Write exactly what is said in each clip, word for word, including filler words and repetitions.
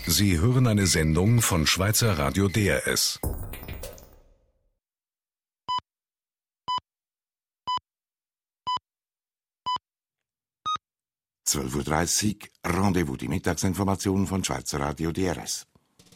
Sie hören eine Sendung von Schweizer Radio D R S. zwölf Uhr dreißig, Rendezvous, die Mittagsinformationen von Schweizer Radio D R S.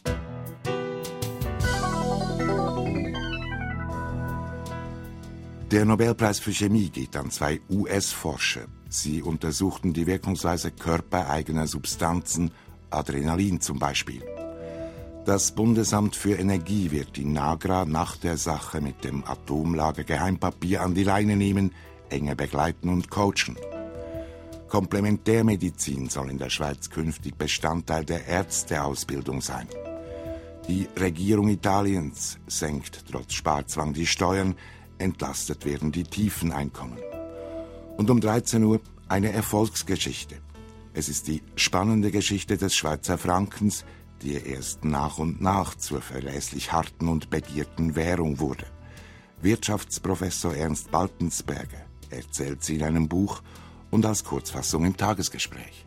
Der Nobelpreis für Chemie geht an zwei U S-Forscher. Sie untersuchten die Wirkungsweise körpereigener Substanzen, Adrenalin zum Beispiel. Das Bundesamt für Energie wird die NAGRA nach der Sache mit dem Atomlager Geheimpapier an die Leine nehmen, enge begleiten und coachen. Komplementärmedizin soll in der Schweiz künftig Bestandteil der Ärzteausbildung sein. Die Regierung Italiens senkt trotz Sparzwang die Steuern, entlastet werden die tiefen Einkommen. Und um dreizehn Uhr eine Erfolgsgeschichte. Es ist die spannende Geschichte des Schweizer Frankens, die erst nach und nach zur verlässlich harten und begehrten Währung wurde. Wirtschaftsprofessor Ernst Baltensberger erzählt sie in einem Buch und als Kurzfassung im Tagesgespräch.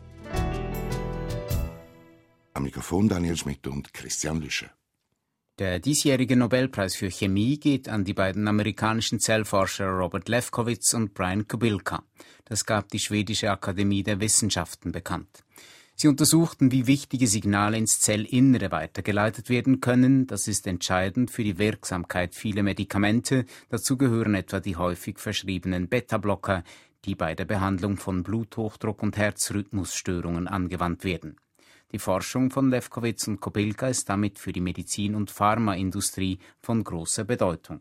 Am Mikrofon Daniel Schmidt und Christian Lüscher. Der diesjährige Nobelpreis für Chemie geht an die beiden amerikanischen Zellforscher Robert Lefkowitz und Brian Kobilka. Das gab die Schwedische Akademie der Wissenschaften bekannt. Sie untersuchten, wie wichtige Signale ins Zellinnere weitergeleitet werden können. Das ist entscheidend für die Wirksamkeit vieler Medikamente. Dazu gehören etwa die häufig verschriebenen Beta-Blocker, die bei der Behandlung von Bluthochdruck und Herzrhythmusstörungen angewandt werden. Die Forschung von Lefkowitz und Kobilka ist damit für die Medizin- und Pharmaindustrie von großer Bedeutung.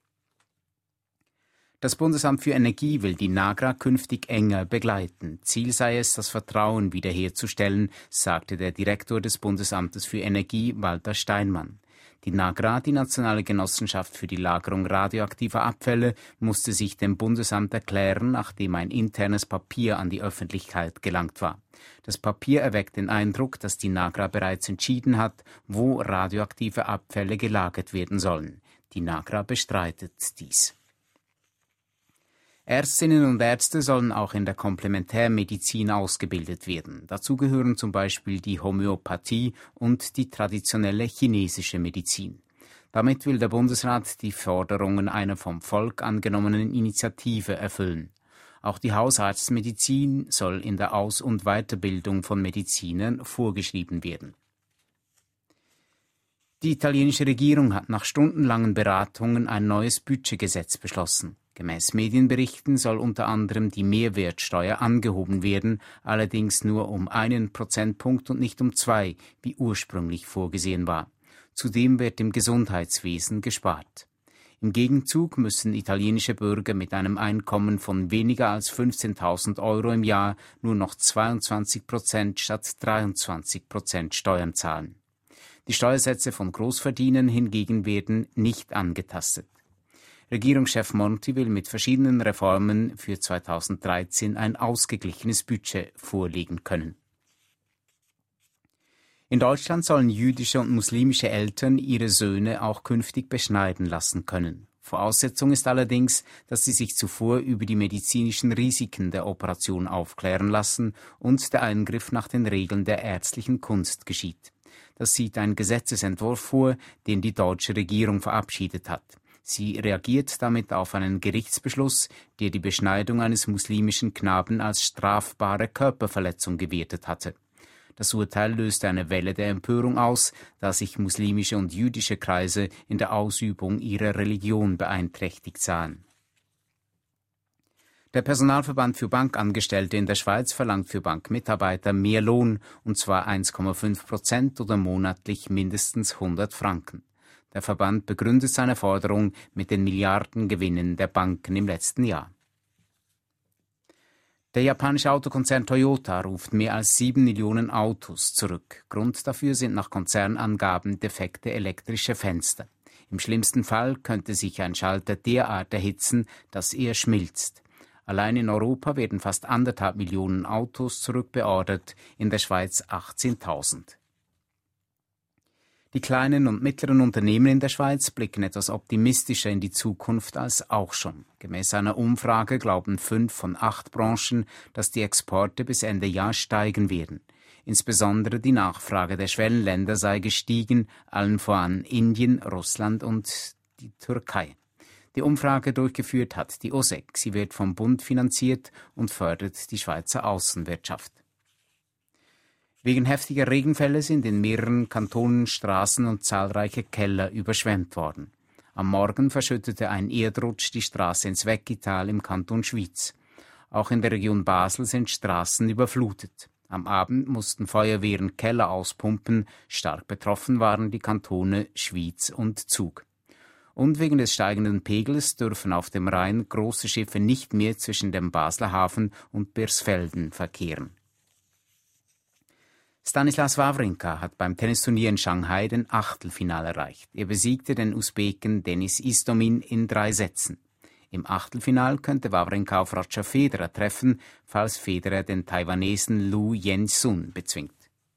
Das Bundesamt für Energie will die NAGRA künftig enger begleiten. Ziel sei es, das Vertrauen wiederherzustellen, sagte der Direktor des Bundesamtes für Energie, Walter Steinmann. Die NAGRA, die Nationale Genossenschaft für die Lagerung radioaktiver Abfälle, musste sich dem Bundesamt erklären, nachdem ein internes Papier an die Öffentlichkeit gelangt war. Das Papier erweckt den Eindruck, dass die NAGRA bereits entschieden hat, wo radioaktive Abfälle gelagert werden sollen. Die NAGRA bestreitet dies. Ärztinnen und Ärzte sollen auch in der Komplementärmedizin ausgebildet werden. Dazu gehören zum Beispiel die Homöopathie und die traditionelle chinesische Medizin. Damit will der Bundesrat die Forderungen einer vom Volk angenommenen Initiative erfüllen. Auch die Hausarztmedizin soll in der Aus- und Weiterbildung von Medizinern vorgeschrieben werden. Die italienische Regierung hat nach stundenlangen Beratungen ein neues Budgetgesetz beschlossen. Gemäß Medienberichten soll unter anderem die Mehrwertsteuer angehoben werden, allerdings nur um einen Prozentpunkt und nicht um zwei, wie ursprünglich vorgesehen war. Zudem wird im Gesundheitswesen gespart. Im Gegenzug müssen italienische Bürger mit einem Einkommen von weniger als fünfzehntausend Euro im Jahr nur noch zweiundzwanzig Prozent statt dreiundzwanzig Prozent Steuern zahlen. Die Steuersätze von Großverdienern hingegen werden nicht angetastet. Regierungschef Monti will mit verschiedenen Reformen für zweitausenddreizehn ein ausgeglichenes Budget vorlegen können. In Deutschland sollen jüdische und muslimische Eltern ihre Söhne auch künftig beschneiden lassen können. Voraussetzung ist allerdings, dass sie sich zuvor über die medizinischen Risiken der Operation aufklären lassen und der Eingriff nach den Regeln der ärztlichen Kunst geschieht. Das sieht ein Gesetzesentwurf vor, den die deutsche Regierung verabschiedet hat. Sie reagiert damit auf einen Gerichtsbeschluss, der die Beschneidung eines muslimischen Knaben als strafbare Körperverletzung gewertet hatte. Das Urteil löste eine Welle der Empörung aus, da sich muslimische und jüdische Kreise in der Ausübung ihrer Religion beeinträchtigt sahen. Der Personalverband für Bankangestellte in der Schweiz verlangt für Bankmitarbeiter mehr Lohn, und zwar eins Komma fünf Prozent oder monatlich mindestens hundert Franken. Der Verband begründet seine Forderung mit den Milliardengewinnen der Banken im letzten Jahr. Der japanische Autokonzern Toyota ruft mehr als sieben Millionen Autos zurück. Grund dafür sind nach Konzernangaben defekte elektrische Fenster. Im schlimmsten Fall könnte sich ein Schalter derart erhitzen, dass er schmilzt. Allein in Europa werden fast anderthalb Millionen Autos zurückbeordert, in der Schweiz achtzehntausend. Die kleinen und mittleren Unternehmen in der Schweiz blicken etwas optimistischer in die Zukunft als auch schon. Gemäß einer Umfrage glauben fünf von acht Branchen, dass die Exporte bis Ende Jahr steigen werden. Insbesondere die Nachfrage der Schwellenländer sei gestiegen, allen voran Indien, Russland und die Türkei. Die Umfrage durchgeführt hat die O S E C. Sie wird vom Bund finanziert und fördert die Schweizer Außenwirtschaft. Wegen heftiger Regenfälle sind in mehreren Kantonen Straßen und zahlreiche Keller überschwemmt worden. Am Morgen verschüttete ein Erdrutsch die Straße ins Weckital im Kanton Schwyz. Auch in der Region Basel sind Straßen überflutet. Am Abend mussten Feuerwehren Keller auspumpen. Stark betroffen waren die Kantone Schwyz und Zug. Und wegen des steigenden Pegels dürfen auf dem Rhein große Schiffe nicht mehr zwischen dem Basler Hafen und Birsfelden verkehren. Stanislas Wawrinka hat beim Tennisturnier in Shanghai den Achtelfinale erreicht. Er besiegte den Usbeken Denis Istomin in drei Sätzen. Im Achtelfinal könnte Wawrinka auf Roger Federer treffen, falls Federer den Taiwanesen Lu Yen-sun bezwingt.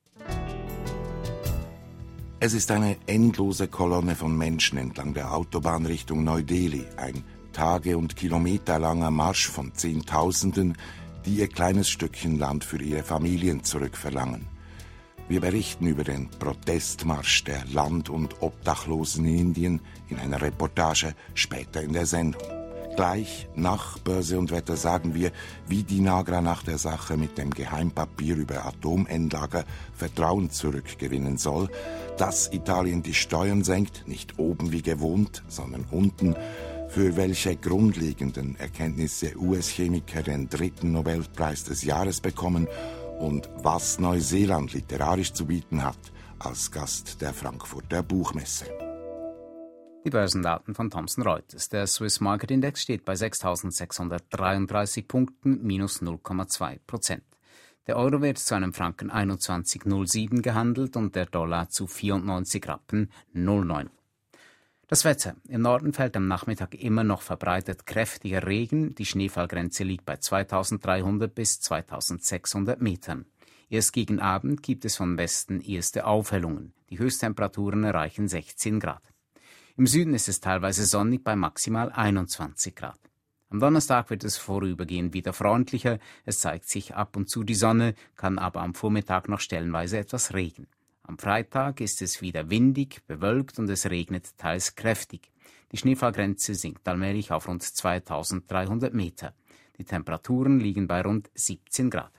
Es ist eine endlose Kolonne von Menschen entlang der Autobahn Richtung Neu-Delhi, ein tage- und kilometerlanger Marsch von Zehntausenden, die ihr kleines Stückchen Land für ihre Familien zurückverlangen. Wir berichten über den Protestmarsch der Land- und Obdachlosen in Indien in einer Reportage später in der Sendung. Gleich nach Börse und Wetter sagen wir, wie die Nagra nach der Sache mit dem Geheimpapier über Atomendlager Vertrauen zurückgewinnen soll, dass Italien die Steuern senkt, nicht oben wie gewohnt, sondern unten, für welche grundlegenden Erkenntnisse U S-Chemiker den dritten Nobelpreis des Jahres bekommen und was Neuseeland literarisch zu bieten hat als Gast der Frankfurter Buchmesse. Die Börsendaten von Thomson Reuters. Der Swiss Market Index steht bei sechstausendsechshundertdreiunddreißig Punkten, minus null Komma zwei Prozent. Der Euro wird zu einem Franken einundzwanzig Komma null sieben gehandelt und der Dollar zu vierundneunzig Rappen null neun. Das Wetter. Im Norden fällt am Nachmittag immer noch verbreitet kräftiger Regen. Die Schneefallgrenze liegt bei zweitausenddreihundert bis zweitausendsechshundert Metern. Erst gegen Abend gibt es vom Westen erste Aufhellungen. Die Höchsttemperaturen erreichen sechzehn Grad. Im Süden ist es teilweise sonnig bei maximal einundzwanzig Grad. Am Donnerstag wird es vorübergehend wieder freundlicher. Es zeigt sich ab und zu die Sonne, kann aber am Vormittag noch stellenweise etwas Regen. Am Freitag ist es wieder windig, bewölkt und es regnet teils kräftig. Die Schneefallgrenze sinkt allmählich auf rund zweitausenddreihundert Meter. Die Temperaturen liegen bei rund siebzehn Grad.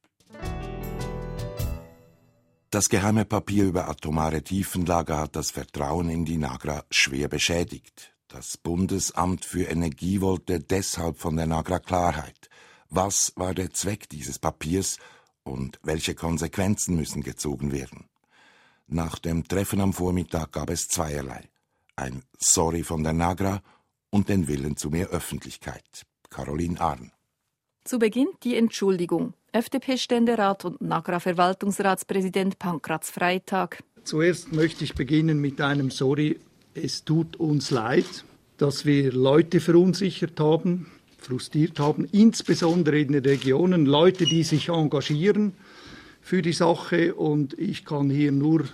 Das geheime Papier über atomare Tiefenlager hat das Vertrauen in die Nagra schwer beschädigt. Das Bundesamt für Energie wollte deshalb von der Nagra Klarheit. Was war der Zweck dieses Papiers und welche Konsequenzen müssen gezogen werden? Nach dem Treffen am Vormittag gab es zweierlei. Ein Sorry von der Nagra und den Willen zu mehr Öffentlichkeit. Caroline Arn. Zu Beginn die Entschuldigung. F D P-Ständerat und Nagra-Verwaltungsratspräsident Pankraz Freytag. Zuerst möchte ich beginnen mit einem Sorry. Es tut uns leid, dass wir Leute verunsichert haben, frustriert haben, insbesondere in den Regionen, Leute, die sich engagieren für die Sache. Und ich kann hier nur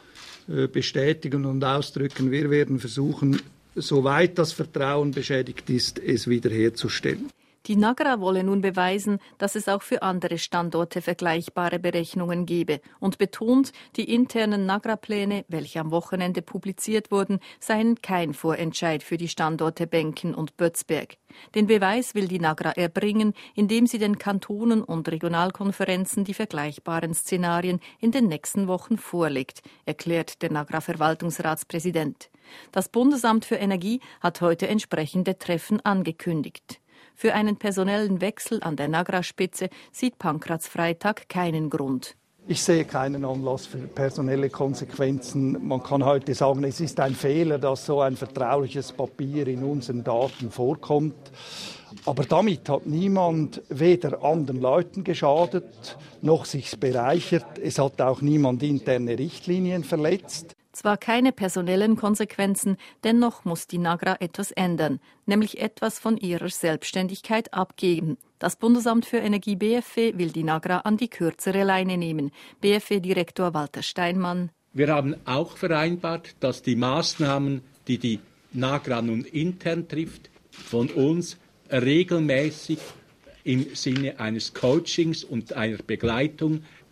bestätigen und ausdrücken, wir werden versuchen, soweit das Vertrauen beschädigt ist, es wiederherzustellen. Die Nagra wolle nun beweisen, dass es auch für andere Standorte vergleichbare Berechnungen gebe und betont, die internen Nagra-Pläne, welche am Wochenende publiziert wurden, seien kein Vorentscheid für die Standorte Benken und Bötzberg. Den Beweis will die Nagra erbringen, indem sie den Kantonen und Regionalkonferenzen die vergleichbaren Szenarien in den nächsten Wochen vorlegt, erklärt der Nagra-Verwaltungsratspräsident. Das Bundesamt für Energie hat heute entsprechende Treffen angekündigt. Für einen personellen Wechsel an der Nagra-Spitze sieht Pankraz Freytag keinen Grund. Ich sehe keinen Anlass für personelle Konsequenzen. Man kann heute sagen, es ist ein Fehler, dass so ein vertrauliches Papier in unseren Daten vorkommt. Aber damit hat niemand weder anderen Leuten geschadet, noch sich bereichert. Es hat auch niemand interne Richtlinien verletzt. Zwar keine personellen Konsequenzen, dennoch muss die Nagra etwas ändern, nämlich etwas von ihrer Selbstständigkeit abgeben. Das Bundesamt für Energie B F E will die Nagra an die kürzere Leine nehmen. B F E-Direktor Walter Steinmann. Wir haben auch vereinbart, dass die Maßnahmen, die die Nagra nun intern trifft, von uns regelmäßig im Sinne eines Coachings und einer Begleitung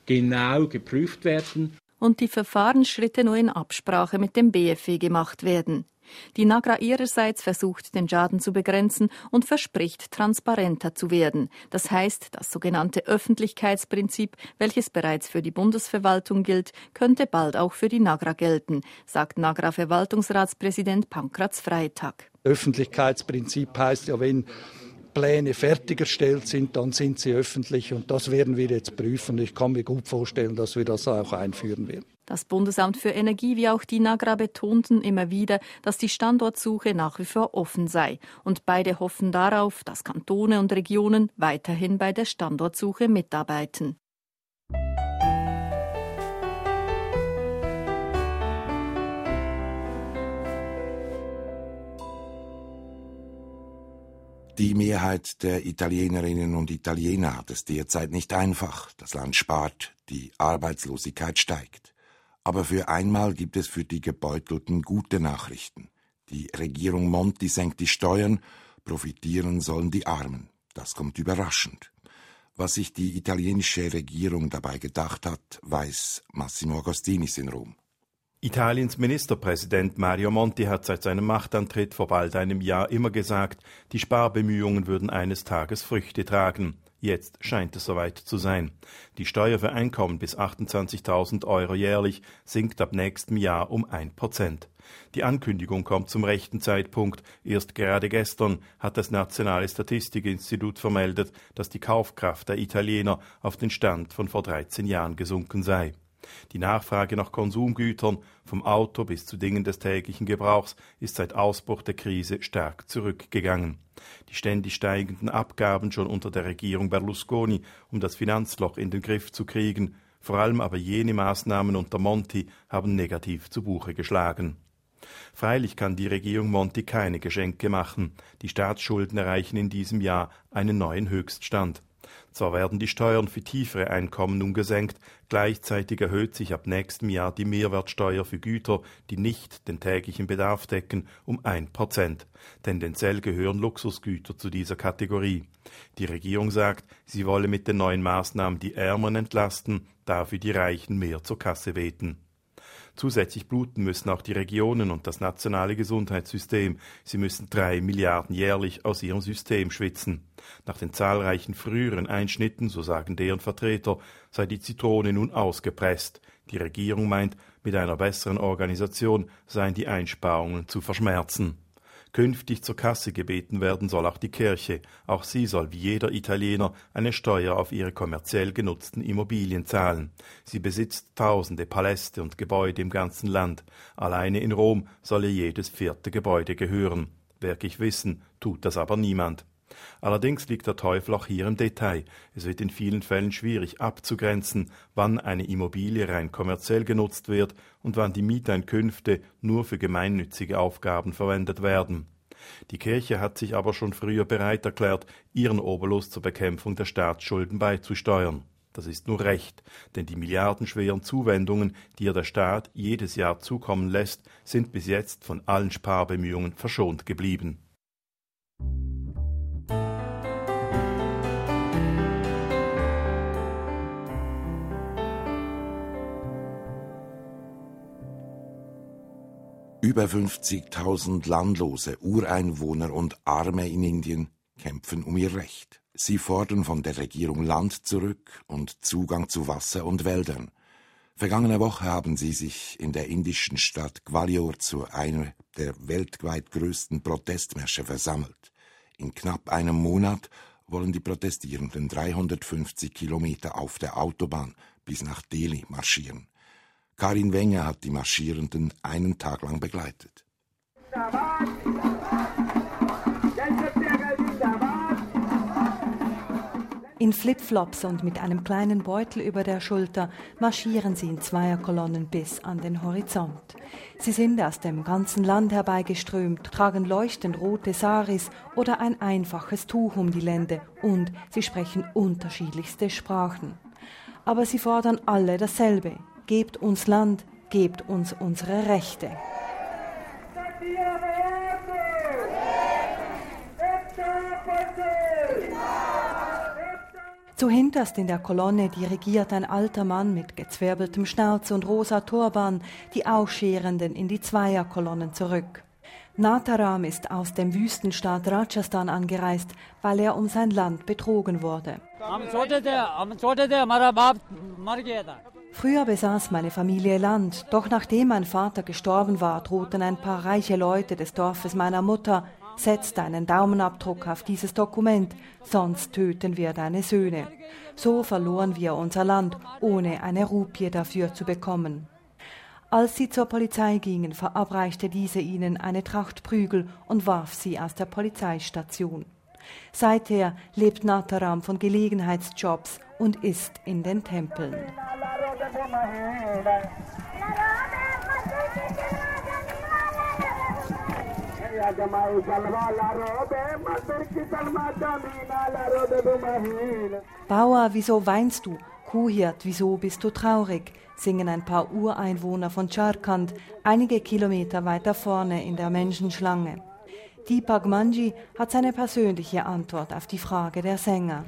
genau geprüft werden. Und die Verfahrensschritte nur in Absprache mit dem B F W gemacht werden. Die Nagra ihrerseits versucht, den Schaden zu begrenzen und verspricht, transparenter zu werden. Das heißt, das sogenannte Öffentlichkeitsprinzip, welches bereits für die Bundesverwaltung gilt, könnte bald auch für die Nagra gelten, sagt Nagra-Verwaltungsratspräsident Pankraz Freitag. Öffentlichkeitsprinzip heißt ja, wenn Pläne fertiggestellt sind, dann sind sie öffentlich und das werden wir jetzt prüfen. Ich kann mir gut vorstellen, dass wir das auch einführen werden. Das Bundesamt für Energie wie auch die Nagra betonten immer wieder, dass die Standortsuche nach wie vor offen sei. Und beide hoffen darauf, dass Kantone und Regionen weiterhin bei der Standortsuche mitarbeiten. Die Mehrheit der Italienerinnen und Italiener hat es derzeit nicht einfach. Das Land spart, die Arbeitslosigkeit steigt. Aber für einmal gibt es für die Gebeutelten gute Nachrichten. Die Regierung Monti senkt die Steuern, profitieren sollen die Armen. Das kommt überraschend. Was sich die italienische Regierung dabei gedacht hat, weiß Massimo Agostinis in Rom. Italiens Ministerpräsident Mario Monti hat seit seinem Machtantritt vor bald einem Jahr immer gesagt, die Sparbemühungen würden eines Tages Früchte tragen. Jetzt scheint es soweit zu sein. Die Steuer für Einkommen bis achtundzwanzigtausend Euro jährlich sinkt ab nächstem Jahr um ein Prozent. Die Ankündigung kommt zum rechten Zeitpunkt. Erst gerade gestern hat das Nationale Statistikinstitut vermeldet, dass die Kaufkraft der Italiener auf den Stand von vor dreizehn Jahren gesunken sei. Die Nachfrage nach Konsumgütern, vom Auto bis zu Dingen des täglichen Gebrauchs, ist seit Ausbruch der Krise stark zurückgegangen. Die ständig steigenden Abgaben schon unter der Regierung Berlusconi, um das Finanzloch in den Griff zu kriegen, vor allem aber jene Maßnahmen unter Monti, haben negativ zu Buche geschlagen. Freilich kann die Regierung Monti keine Geschenke machen. Die Staatsschulden erreichen in diesem Jahr einen neuen Höchststand. Zwar werden die Steuern für tiefere Einkommen nun gesenkt, gleichzeitig erhöht sich ab nächstem Jahr die Mehrwertsteuer für Güter, die nicht den täglichen Bedarf decken, um ein Prozent. Tendenziell gehören Luxusgüter zu dieser Kategorie. Die Regierung sagt, sie wolle mit den neuen Maßnahmen die Ärmeren entlasten, dafür die Reichen mehr zur Kasse beten. Zusätzlich bluten müssen auch die Regionen und das nationale Gesundheitssystem. Sie müssen drei Milliarden jährlich aus ihrem System schwitzen. Nach den zahlreichen früheren Einschnitten, so sagen deren Vertreter, sei die Zitrone nun ausgepresst. Die Regierung meint, mit einer besseren Organisation seien die Einsparungen zu verschmerzen. Künftig zur Kasse gebeten werden soll auch die Kirche. Auch sie soll wie jeder Italiener eine Steuer auf ihre kommerziell genutzten Immobilien zahlen. Sie besitzt tausende Paläste und Gebäude im ganzen Land. Alleine in Rom soll ihr jedes vierte Gebäude gehören. Wirklich wissen, tut das aber niemand. Allerdings liegt der Teufel auch hier im Detail. Es wird in vielen Fällen schwierig abzugrenzen, wann eine Immobilie rein kommerziell genutzt wird und wann die Mieteinkünfte nur für gemeinnützige Aufgaben verwendet werden. Die Kirche hat sich aber schon früher bereit erklärt, ihren Obolus zur Bekämpfung der Staatsschulden beizusteuern. Das ist nur recht, denn die milliardenschweren Zuwendungen, die ihr der Staat jedes Jahr zukommen lässt, sind bis jetzt von allen Sparbemühungen verschont geblieben. Über fünfzigtausend Landlose, Ureinwohner und Arme in Indien kämpfen um ihr Recht. Sie fordern von der Regierung Land zurück und Zugang zu Wasser und Wäldern. Vergangene Woche haben sie sich in der indischen Stadt Gwalior zu einer der weltweit größten Protestmärsche versammelt. In knapp einem Monat wollen die Protestierenden dreihundertfünfzig Kilometer auf der Autobahn bis nach Delhi marschieren. Karin Wenger hat die Marschierenden einen Tag lang begleitet. In Flipflops und mit einem kleinen Beutel über der Schulter marschieren sie in Zweierkolonnen bis an den Horizont. Sie sind aus dem ganzen Land herbeigeströmt, tragen leuchtend rote Saris oder ein einfaches Tuch um die Lende und sie sprechen unterschiedlichste Sprachen. Aber sie fordern alle dasselbe. Gebt uns Land, gebt uns unsere Rechte. Zuhinterst in der Kolonne dirigiert ein alter Mann mit gezwirbeltem Schnauz und rosa Turban die Ausscherenden in die Zweierkolonnen zurück. Natharam ist aus dem Wüstenstaat Rajasthan angereist, weil er um sein Land betrogen wurde. Früher besaß meine Familie Land, doch nachdem mein Vater gestorben war, drohten ein paar reiche Leute des Dorfes meiner Mutter: Setz deinen Daumenabdruck auf dieses Dokument, sonst töten wir deine Söhne. So verloren wir unser Land, ohne eine Rupie dafür zu bekommen. Als sie zur Polizei gingen, verabreichte diese ihnen eine Tracht Prügel und warf sie aus der Polizeistation. Seither lebt Natharam von Gelegenheitsjobs und ist in den Tempeln. Bauer, wieso weinst du? Kuhhirt, wieso bist du traurig? Singen ein paar Ureinwohner von Jharkhand, einige Kilometer weiter vorne in der Menschenschlange. Deepak Manji hat seine persönliche Antwort auf die Frage der Sänger.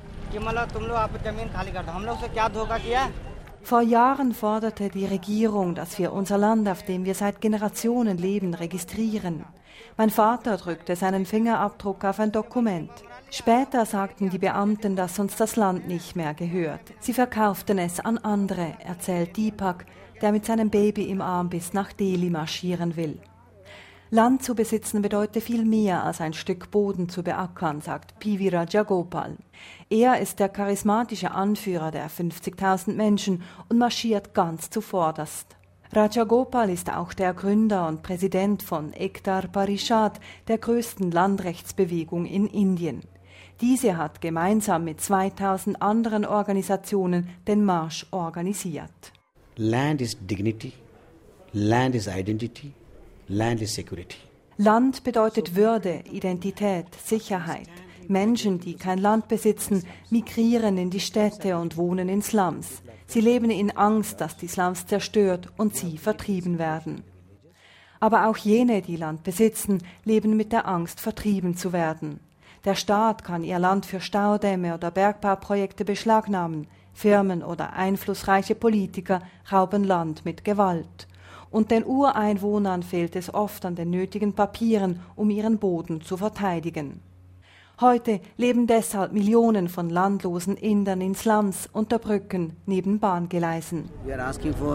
Vor Jahren forderte die Regierung, dass wir unser Land, auf dem wir seit Generationen leben, registrieren. Mein Vater drückte seinen Fingerabdruck auf ein Dokument. Später sagten die Beamten, dass uns das Land nicht mehr gehört. Sie verkauften es an andere, erzählt Deepak, der mit seinem Baby im Arm bis nach Delhi marschieren will. Land zu besitzen bedeutet viel mehr als ein Stück Boden zu beackern, sagt P V Rajagopal. Er ist der charismatische Anführer der fünfzigtausend Menschen und marschiert ganz zuvorderst. Rajagopal ist auch der Gründer und Präsident von Ektar Parishad, der größten Landrechtsbewegung in Indien. Diese hat gemeinsam mit zweitausend anderen Organisationen den Marsch organisiert. Land is dignity, land is identity, land is security. Land bedeutet Würde, Identität, Sicherheit. Menschen, die kein Land besitzen, migrieren in die Städte und wohnen in Slums. Sie leben in Angst, dass die Slums zerstört und sie vertrieben werden. Aber auch jene, die Land besitzen, leben mit der Angst, vertrieben zu werden. Der Staat kann ihr Land für Staudämme oder Bergbauprojekte beschlagnahmen. Firmen oder einflussreiche Politiker rauben Land mit Gewalt. Und den Ureinwohnern fehlt es oft an den nötigen Papieren, um ihren Boden zu verteidigen. Heute leben deshalb Millionen von landlosen Indern in Slums unter Brücken neben Bahngeleisen. We are asking for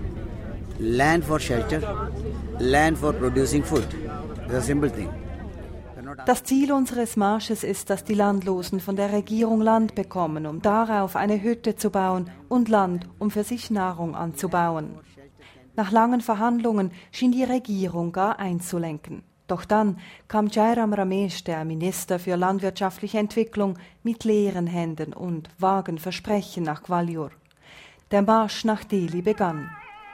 land for shelter, land for producing food. It's a simple thing. Das Ziel unseres Marsches ist, dass die Landlosen von der Regierung Land bekommen, um darauf eine Hütte zu bauen und Land, um für sich Nahrung anzubauen. Nach langen Verhandlungen schien die Regierung gar einzulenken. Doch dann kam Jairam Ramesh, der Minister für landwirtschaftliche Entwicklung, mit leeren Händen und vagen Versprechen nach Gwalior. Der Marsch nach Delhi begann.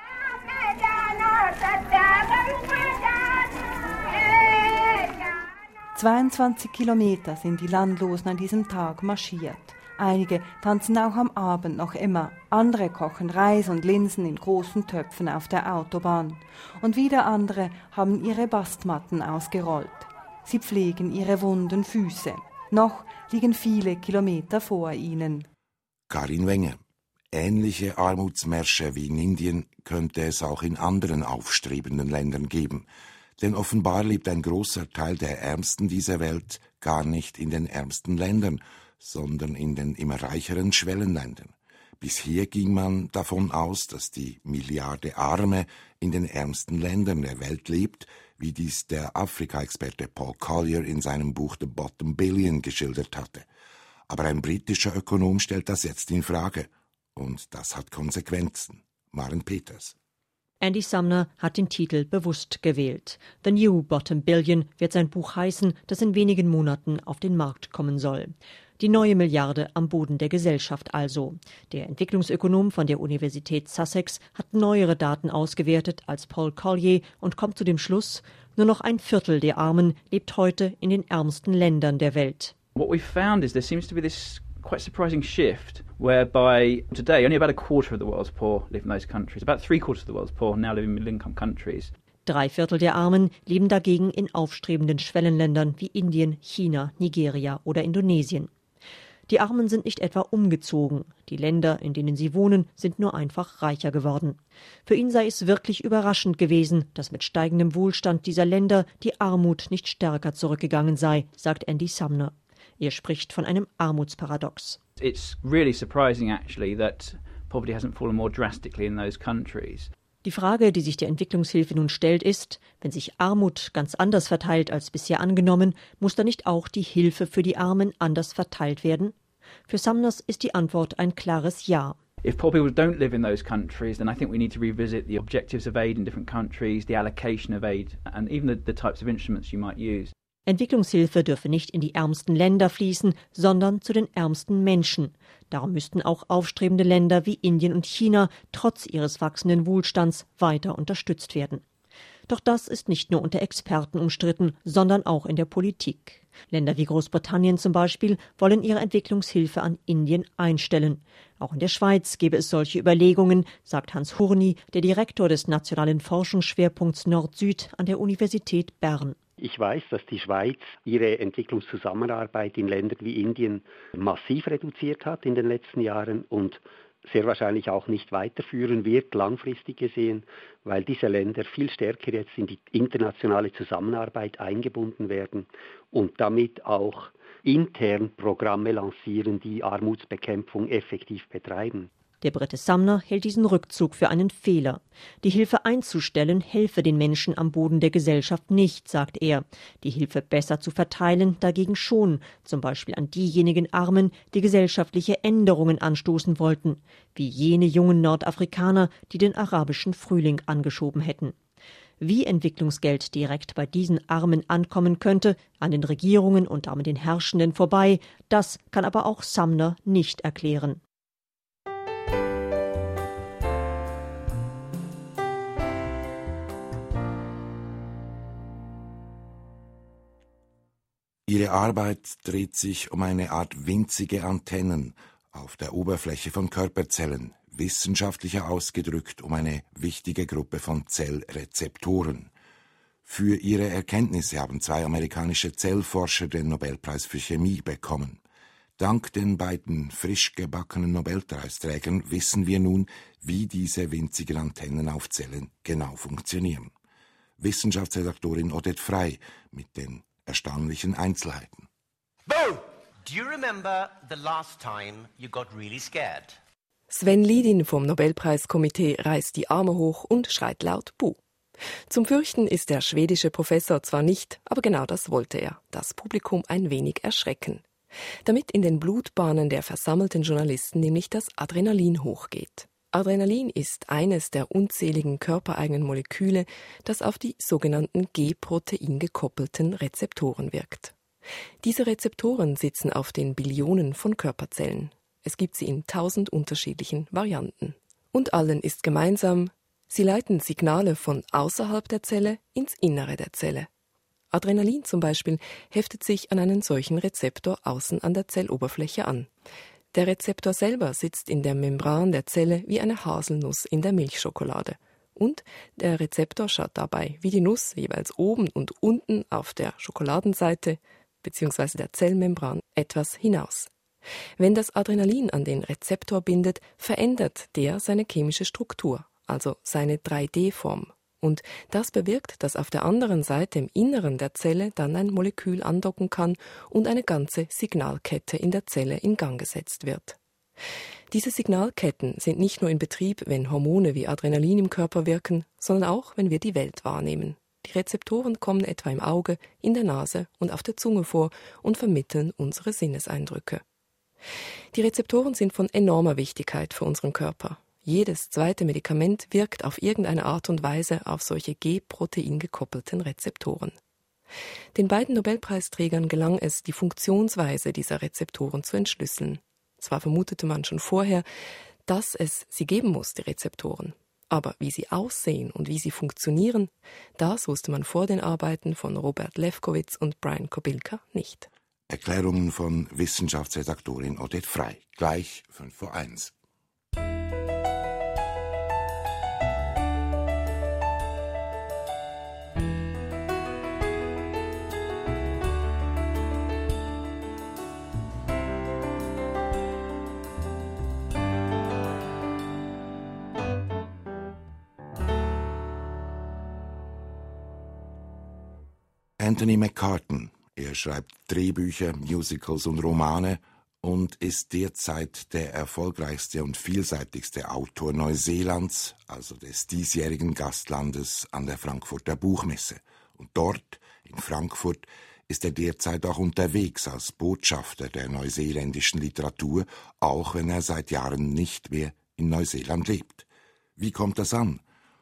zweiundzwanzig Kilometer sind die Landlosen an diesem Tag marschiert. Einige tanzen auch am Abend noch immer. Andere kochen Reis und Linsen in großen Töpfen auf der Autobahn. Und wieder andere haben ihre Bastmatten ausgerollt. Sie pflegen ihre wunden Füße. Noch liegen viele Kilometer vor ihnen. Karin Wenger. Ähnliche Armutsmärsche wie in Indien könnte es auch in anderen aufstrebenden Ländern geben. Denn offenbar lebt ein großer Teil der Ärmsten dieser Welt gar nicht in den ärmsten Ländern, sondern in den immer reicheren Schwellenländern. Bisher ging man davon aus, dass die Milliarde Arme in den ärmsten Ländern der Welt lebt, wie dies der Afrika-Experte Paul Collier in seinem Buch The Bottom Billion geschildert hatte. Aber ein britischer Ökonom stellt das jetzt in Frage. Und das hat Konsequenzen. Maren Peters. Andy Sumner hat den Titel bewusst gewählt. The New Bottom Billion wird sein Buch heißen, das in wenigen Monaten auf den Markt kommen soll. Die neue Milliarde am Boden der Gesellschaft also. Der Entwicklungsökonom von der Universität Sussex hat neuere Daten ausgewertet als Paul Collier und kommt zu dem Schluss, nur noch ein Viertel der Armen lebt heute in den ärmsten Ländern der Welt. What we found is there seems to be this quite surprising shift whereby today only about a quarter of the world's poor live in those countries. About three quarters of the world's poor now live in middle-income countries. Drei Viertel der Armen leben dagegen in aufstrebenden Schwellenländern wie Indien, China, Nigeria oder Indonesien. Die Armen sind nicht etwa umgezogen. Die Länder, in denen sie wohnen, sind nur einfach reicher geworden. Für ihn sei es wirklich überraschend gewesen, dass mit steigendem Wohlstand dieser Länder die Armut nicht stärker zurückgegangen sei, sagt Andy Sumner. Er spricht von einem Armutsparadox. It's really surprising actually that poverty hasn't fallen more drastically in those countries. Die Frage, die sich der Entwicklungshilfe nun stellt, ist, wenn sich Armut ganz anders verteilt als bisher angenommen, muss dann nicht auch die Hilfe für die Armen anders verteilt werden? Für Sumners ist die Antwort ein klares Ja. If poor people don't live in those countries, then I think we need to revisit the objectives of aid in different countries, the allocation of aid, and even the, the types of instruments you might use. Entwicklungshilfe dürfe nicht in die ärmsten Länder fließen, sondern zu den ärmsten Menschen. Darum müssten auch aufstrebende Länder wie Indien und China trotz ihres wachsenden Wohlstands weiter unterstützt werden. Doch das ist nicht nur unter Experten umstritten, sondern auch in der Politik. Länder wie Großbritannien zum Beispiel wollen ihre Entwicklungshilfe an Indien einstellen. Auch in der Schweiz gäbe es solche Überlegungen, sagt Hans Hurni, der Direktor des Nationalen Forschungsschwerpunkts Nord-Süd an der Universität Bern. Ich weiß, dass die Schweiz ihre Entwicklungszusammenarbeit in Ländern wie Indien massiv reduziert hat in den letzten Jahren und sehr wahrscheinlich auch nicht weiterführen wird, langfristig gesehen, weil diese Länder viel stärker jetzt in die internationale Zusammenarbeit eingebunden werden und damit auch intern Programme lancieren, die Armutsbekämpfung effektiv betreiben. Der Brite Sumner hält diesen Rückzug für einen Fehler. Die Hilfe einzustellen helfe den Menschen am Boden der Gesellschaft nicht, sagt er. Die Hilfe besser zu verteilen dagegen schon, zum Beispiel an diejenigen Armen, die gesellschaftliche Änderungen anstoßen wollten, wie jene jungen Nordafrikaner, die den arabischen Frühling angeschoben hätten. Wie Entwicklungsgeld direkt bei diesen Armen ankommen könnte, an den Regierungen und damit den Herrschenden vorbei, das kann aber auch Sumner nicht erklären. Ihre Arbeit dreht sich um eine Art winzige Antennen auf der Oberfläche von Körperzellen, wissenschaftlicher ausgedrückt um eine wichtige Gruppe von Zellrezeptoren. Für ihre Erkenntnisse haben zwei amerikanische Zellforscher den Nobelpreis für Chemie bekommen. Dank den beiden frisch gebackenen Nobelpreisträgern wissen wir nun, wie diese winzigen Antennen auf Zellen genau funktionieren. Wissenschaftsredaktorin Odette Frey mit den erstaunlichen Einzelheiten. Bo, do you remember the last time you got really scared? Sven Lidin vom Nobelpreiskomitee reißt die Arme hoch und schreit laut Buh. Zum Fürchten ist der schwedische Professor zwar nicht, aber genau das wollte er, das Publikum ein wenig erschrecken. Damit in den Blutbahnen der versammelten Journalisten nämlich das Adrenalin hochgeht. Adrenalin ist eines der unzähligen körpereigenen Moleküle, das auf die sogenannten G-Protein gekoppelten Rezeptoren wirkt. Diese Rezeptoren sitzen auf den Billionen von Körperzellen. Es gibt sie in tausend unterschiedlichen Varianten. Und allen ist gemeinsam, sie leiten Signale von außerhalb der Zelle ins Innere der Zelle. Adrenalin zum Beispiel heftet sich an einen solchen Rezeptor außen an der Zelloberfläche an. Der Rezeptor selber sitzt in der Membran der Zelle wie eine Haselnuss in der Milchschokolade. Und der Rezeptor schaut dabei wie die Nuss jeweils oben und unten auf der Schokoladenseite bzw. der Zellmembran etwas hinaus. Wenn das Adrenalin an den Rezeptor bindet, verändert der seine chemische Struktur, also seine drei D Form. Und das bewirkt, dass auf der anderen Seite im Inneren der Zelle dann ein Molekül andocken kann und eine ganze Signalkette in der Zelle in Gang gesetzt wird. Diese Signalketten sind nicht nur in Betrieb, wenn Hormone wie Adrenalin im Körper wirken, sondern auch, wenn wir die Welt wahrnehmen. Die Rezeptoren kommen etwa im Auge, in der Nase und auf der Zunge vor und vermitteln unsere Sinneseindrücke. Die Rezeptoren sind von enormer Wichtigkeit für unseren Körper. Jedes zweite Medikament wirkt auf irgendeine Art und Weise auf solche G-Protein gekoppelten Rezeptoren. Den beiden Nobelpreisträgern gelang es, die Funktionsweise dieser Rezeptoren zu entschlüsseln. Zwar vermutete man schon vorher, dass es sie geben muss, die Rezeptoren. Aber wie sie aussehen und wie sie funktionieren, das wusste man vor den Arbeiten von Robert Lefkowitz und Brian Kobilka nicht. Erklärungen von Wissenschaftsredaktorin Odette Frey. Gleich fünf vor eins. Anthony McCarten. Er schreibt Drehbücher, Musicals und Romane und ist derzeit der erfolgreichste und vielseitigste Autor Neuseelands, also des diesjährigen Gastlandes an der Frankfurter Buchmesse. Und dort, in Frankfurt, ist er derzeit auch unterwegs als Botschafter der neuseeländischen Literatur, auch wenn er seit Jahren nicht mehr in Neuseeland lebt. Wie kommt das an?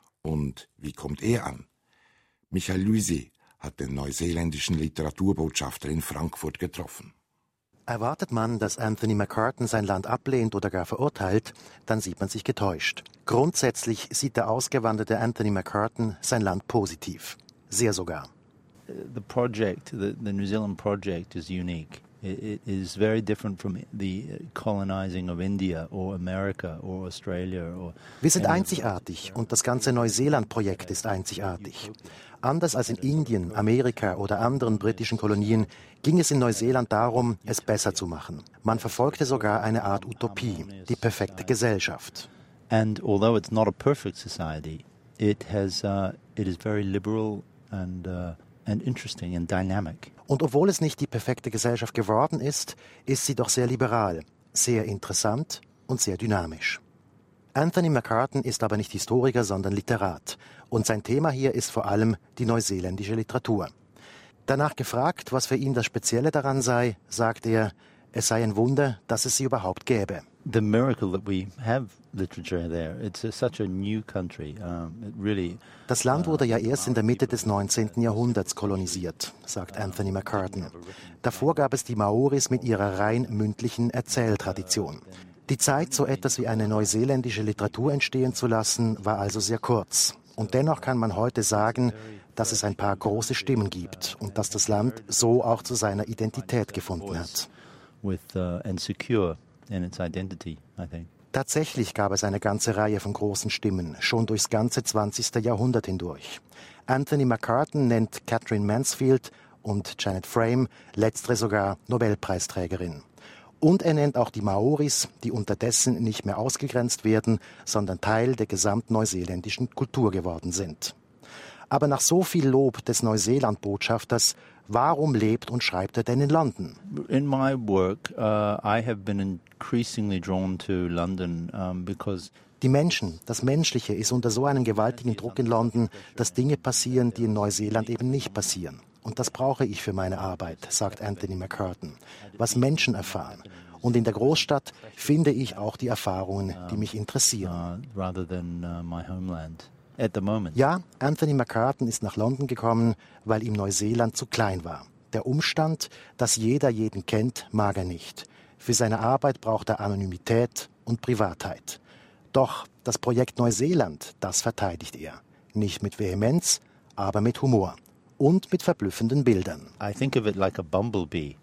Und wie kommt er an? Michael Luisi hat den neuseeländischen Literaturbotschafter in Frankfurt getroffen. Erwartet man, dass Anthony McCarten sein Land ablehnt oder gar verurteilt, dann sieht man sich getäuscht. Grundsätzlich sieht der ausgewanderte Anthony McCarten sein Land positiv. Sehr sogar. The project, the, the New Zealand project is unique. It, it is very different from the colonizing of India or America or Australia or. Wir sind einzigartig und das ganze Neuseeland-Projekt ist einzigartig. Anders als in Indien, Amerika oder anderen britischen Kolonien ging es in Neuseeland darum, es besser zu machen. Man verfolgte sogar eine Art Utopie, die perfekte Gesellschaft. And although it's not a perfect society, it has uh, it is very liberal and uh, and interesting and dynamic. Und obwohl es nicht die perfekte Gesellschaft geworden ist, ist sie doch sehr liberal, sehr interessant und sehr dynamisch. Anthony McCarten ist aber nicht Historiker, sondern Literat. Und sein Thema hier ist vor allem die neuseeländische Literatur. Danach gefragt, was für ihn das Spezielle daran sei, sagt er, es sei ein Wunder, dass es sie überhaupt gäbe. The miracle that we have literature there. It's a, such a new country. Um, it really. Das Land wurde ja erst in der Mitte des neunzehnten Jahrhunderts kolonisiert, sagt Anthony McCarten. Davor gab es die Maoris mit ihrer rein mündlichen Erzähltradition. Die Zeit, so etwas wie eine neuseeländische Literatur entstehen zu lassen, war also sehr kurz. Und dennoch kann man heute sagen, dass es ein paar große Stimmen gibt und dass das Land so auch zu seiner Identität gefunden hat. With, uh, and secure in its identity, I think. Tatsächlich gab es eine ganze Reihe von großen Stimmen, schon durchs ganze zwanzigste Jahrhundert hindurch. Anthony McCarten nennt Catherine Mansfield und Janet Frame, letztere sogar Nobelpreisträgerin. Und er nennt auch die Maoris, die unterdessen nicht mehr ausgegrenzt werden, sondern Teil der gesamtneuseeländischen Kultur geworden sind. Aber nach so viel Lob des Neuseeland-Botschafters, warum lebt und schreibt er denn in London? In my work, uh, I have been increasingly drawn to London um, because die Menschen, das Menschliche ist unter so einem gewaltigen Druck in London, dass Dinge passieren, die in Neuseeland eben nicht passieren. Und das brauche ich für meine Arbeit, sagt Anthony McCarten, was Menschen erfahren. Und in der Großstadt finde ich auch die Erfahrungen, die mich interessieren. Uh, rather than uh, my homeland. At the moment. Ja, Anthony McCarten ist nach London gekommen, weil ihm Neuseeland zu klein war. Der Umstand, dass jeder jeden kennt, mag er nicht. Für seine Arbeit braucht er Anonymität und Privatheit. Doch das Projekt Neuseeland, das verteidigt er. Nicht mit Vehemenz, aber mit Humor. Und mit verblüffenden Bildern. I think of it like a bumblebee.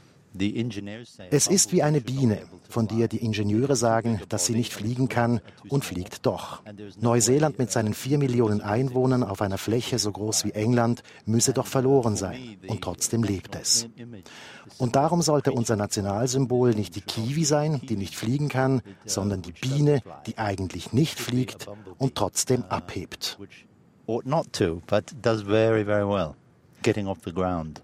Es ist wie eine Biene, von der die Ingenieure sagen, dass sie nicht fliegen kann und fliegt doch. Neuseeland mit seinen vier Millionen Einwohnern auf einer Fläche so groß wie England müsse doch verloren sein. Und trotzdem lebt es. Und darum sollte unser Nationalsymbol nicht die Kiwi sein, die nicht fliegen kann, sondern die Biene, die eigentlich nicht fliegt und trotzdem abhebt. Ought not to, but does very, very well, getting off the ground.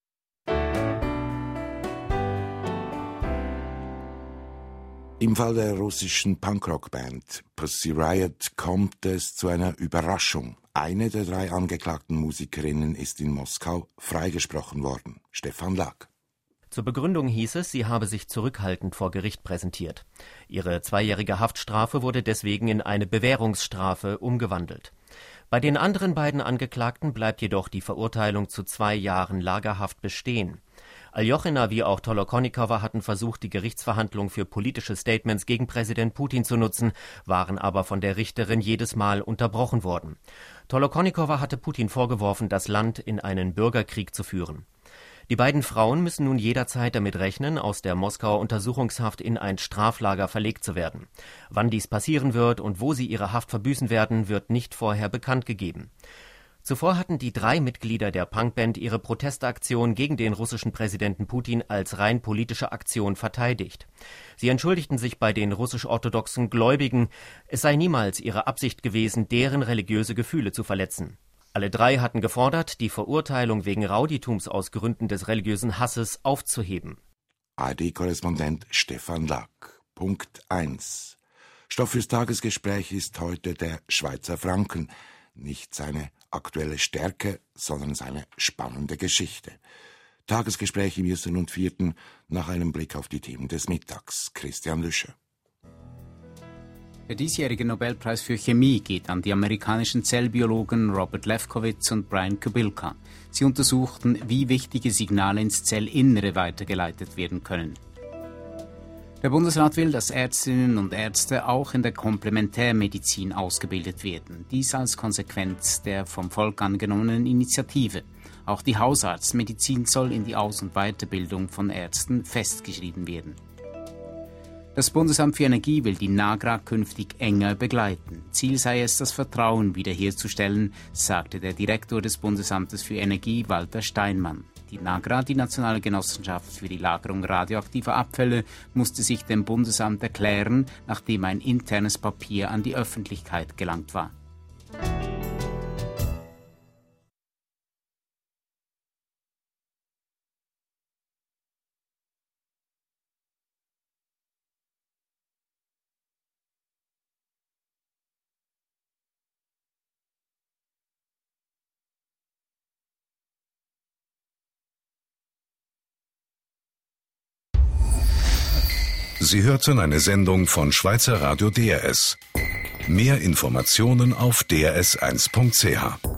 Im Fall der russischen Punkrock-Band Pussy Riot kommt es zu einer Überraschung. Eine der drei angeklagten Musikerinnen ist in Moskau freigesprochen worden. Stefan Lack. Zur Begründung hieß es, sie habe sich zurückhaltend vor Gericht präsentiert. Ihre zweijährige Haftstrafe wurde deswegen in eine Bewährungsstrafe umgewandelt. Bei den anderen beiden Angeklagten bleibt jedoch die Verurteilung zu zwei Jahren Lagerhaft bestehen. Aljochina wie auch Tolokonnikova hatten versucht, die Gerichtsverhandlung für politische Statements gegen Präsident Putin zu nutzen, waren aber von der Richterin jedes Mal unterbrochen worden. Tolokonnikova hatte Putin vorgeworfen, das Land in einen Bürgerkrieg zu führen. Die beiden Frauen müssen nun jederzeit damit rechnen, aus der Moskauer Untersuchungshaft in ein Straflager verlegt zu werden. Wann dies passieren wird und wo sie ihre Haft verbüßen werden, wird nicht vorher bekannt gegeben. Zuvor hatten die drei Mitglieder der Punkband ihre Protestaktion gegen den russischen Präsidenten Putin als rein politische Aktion verteidigt. Sie entschuldigten sich bei den russisch-orthodoxen Gläubigen, es sei niemals ihre Absicht gewesen, deren religiöse Gefühle zu verletzen. Alle drei hatten gefordert, die Verurteilung wegen Rauditums aus Gründen des religiösen Hasses aufzuheben. A R D-Korrespondent Stefan Lack. Punkt eins. Stoff fürs Tagesgespräch ist heute der Schweizer Franken. Nicht seine aktuelle Stärke, sondern seine spannende Geschichte. Tagesgespräch im ersten und vierten nach einem Blick auf die Themen des Mittags. Christian Lüscher. Der diesjährige Nobelpreis für Chemie geht an die amerikanischen Zellbiologen Robert Lefkowitz und Brian Kobilka. Sie untersuchten, wie wichtige Signale ins Zellinnere weitergeleitet werden können. Der Bundesrat will, dass Ärztinnen und Ärzte auch in der Komplementärmedizin ausgebildet werden. Dies als Konsequenz der vom Volk angenommenen Initiative. Auch die Hausarztmedizin soll in die Aus- und Weiterbildung von Ärzten festgeschrieben werden. Das Bundesamt für Energie will die NAGRA künftig enger begleiten. Ziel sei es, das Vertrauen wiederherzustellen, sagte der Direktor des Bundesamtes für Energie, Walter Steinmann. Die NAGRA, die Nationale Genossenschaft für die Lagerung radioaktiver Abfälle, musste sich dem Bundesamt erklären, nachdem ein internes Papier an die Öffentlichkeit gelangt war. Sie hörten eine Sendung von Schweizer Radio D R S. Mehr Informationen auf d r s eins punkt c h.